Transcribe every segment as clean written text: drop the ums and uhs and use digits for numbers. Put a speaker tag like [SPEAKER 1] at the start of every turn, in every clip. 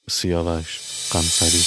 [SPEAKER 1] سیاوش قمصری.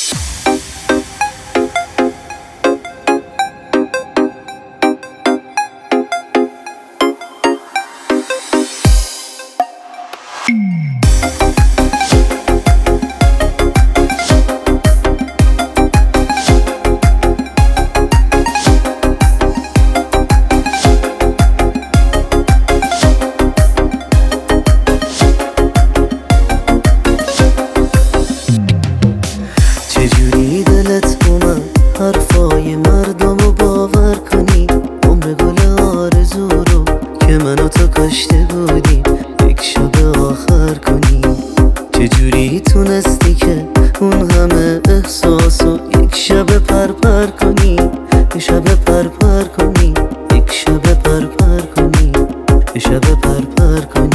[SPEAKER 2] چجوری دلت اومد حرفای مردمو باور کنی؟ عمر گل آرزو رو که من و تو کاشته بودیم یک شب آخر کنی. چجوری تونستی که اون همه احساسو یک شب پرپر کنی؟ یک شب پرپر کنی، یک شب پرپر کنی، یک شب پرپر کنی.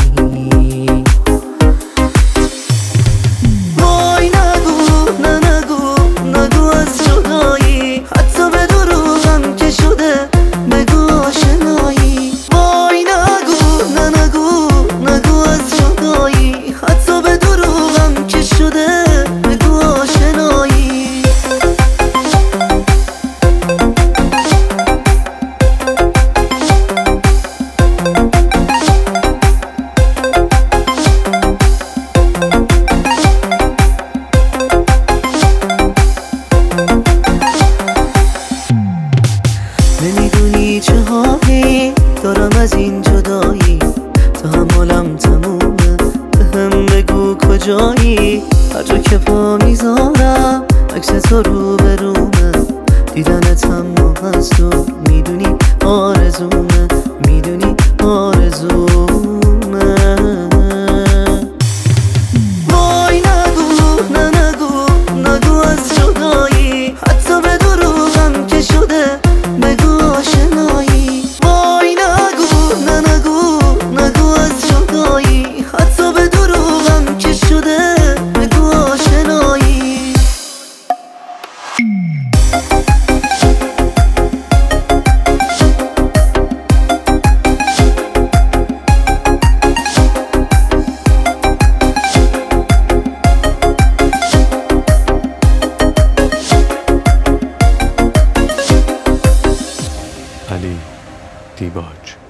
[SPEAKER 2] نمیدونی چه حالی دارم از این جدایی، تحملم تمومه، بهم بگو کجایی. هر جا که پا میذارم عکس تو رو به رومه، دیدنت هم هست و میدونی آرزومه، میدونی آرزومه. وای نگو، نه نگو، نگو از جدایی، حتی به دروغم که شده بگو آشنایی. وای نگو، نه نگو، نگو از جدایی، حتی به دروغم که شده بگو آشنایی.
[SPEAKER 1] علی دیباج.